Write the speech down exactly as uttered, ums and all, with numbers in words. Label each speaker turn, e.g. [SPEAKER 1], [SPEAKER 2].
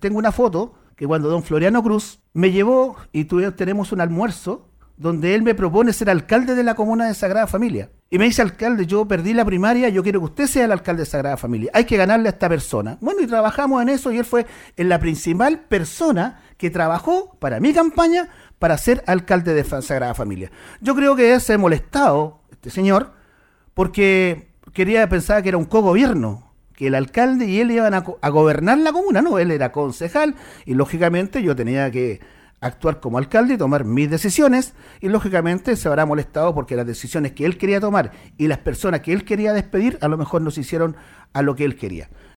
[SPEAKER 1] tengo una foto que cuando don Floriano Cruz me llevó y tuvimos, tenemos un almuerzo donde él me propone ser alcalde de la comuna de Sagrada Familia. Y me dice, alcalde, yo perdí la primaria, yo quiero que usted sea el alcalde de Sagrada Familia. Hay que ganarle a esta persona. Bueno, y trabajamos en eso y él fue en la principal persona que trabajó para mi campaña para ser alcalde de Sagrada Familia. Yo creo que él se ha molestado, este señor, porque quería pensar que era un cogobierno, que el alcalde y él iban a, a gobernar la comuna. No, él era concejal y lógicamente yo tenía que actuar como alcalde y tomar mis decisiones, y lógicamente se habrá molestado porque las decisiones que él quería tomar y las personas que él quería despedir a lo mejor no se hicieron a lo que él quería.